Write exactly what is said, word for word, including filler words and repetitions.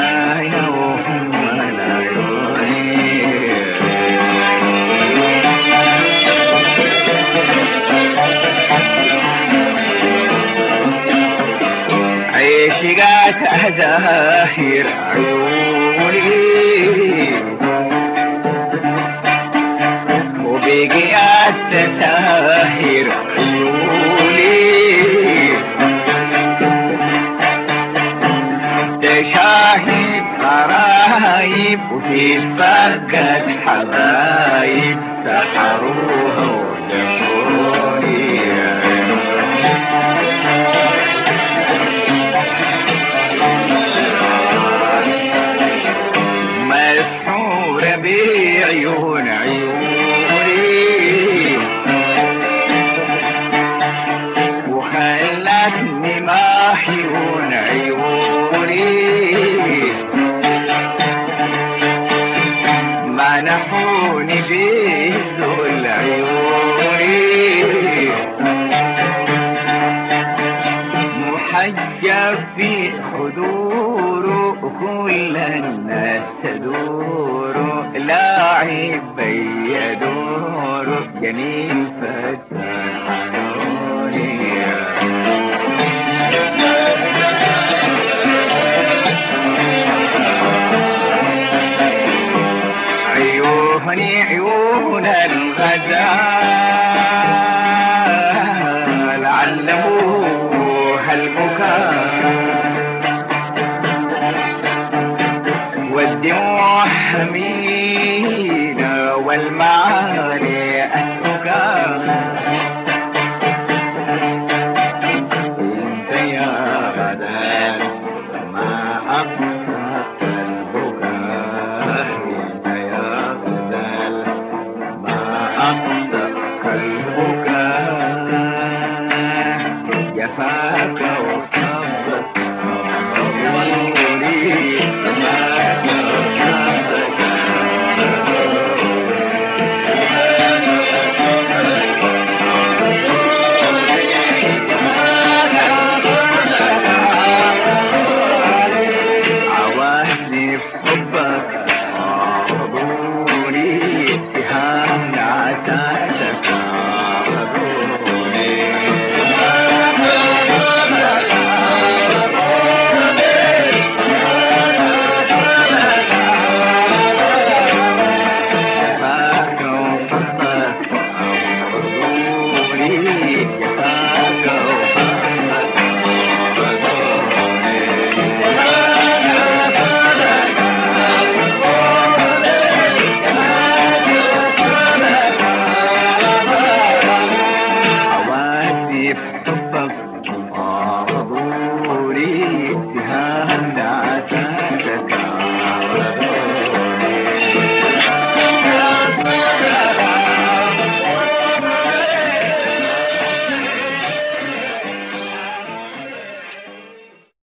يوم العيوني عشقات زاهر عيوني وبقيت تساهر عيوني تشاهد غرايب وفي فقد حبايب سحروها وجفوني مسحورة بعيون عيوني وخلتني محيون عيوني منحوني بذل عيوني محجب في حضوره كل الناس تدور لاعب بيدور جميل فتان حنوني عيوني عيون الغزال علموها البكاء والدموع حمينة والمعاني السكان انت يا غزال ما أبسط البكاء انت يا غزال ما أبسط البكاء جفاك وصبك أبوري عواني في حب